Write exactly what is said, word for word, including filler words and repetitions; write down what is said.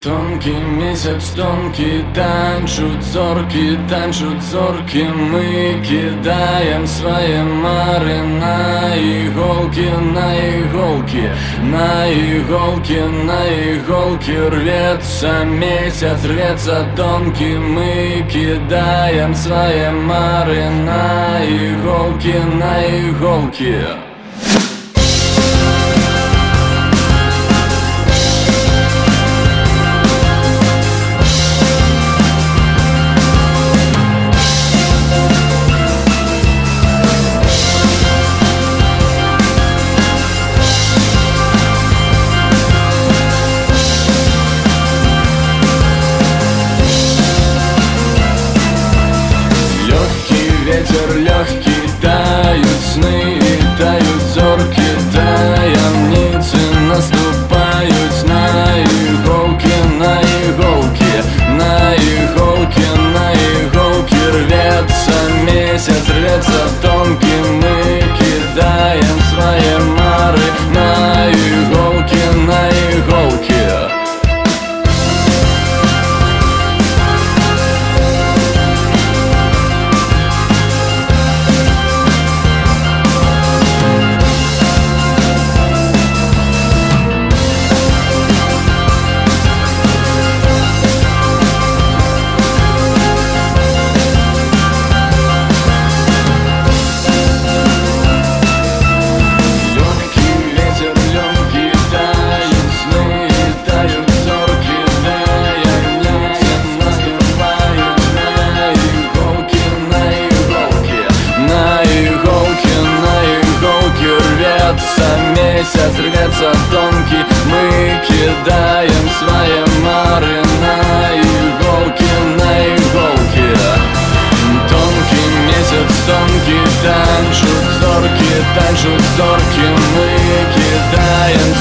Тонкий месяц, тонкий, танчут зорки, танчут зорки. Мы кидаем свои мары на иголки, на иголки, на иголки, на иголки. Рвется месяц, рвется тонкий. Мы кидаем свои мары на иголки, на иголки. Ветер легкий, тают сны и тают зорки, таямницы наступают на иголки, на иголки, на иголки, на иголки. Рвется месяц, рвется тонкий. Мы кидаем свои мары на иголки, на иголки. Месяц, рвется тонкий. Мы кидаем свои мары на иголки, на иголки. Тонкий месяц, тонкий, танчут зорки, танчут зорки. Мы кидаем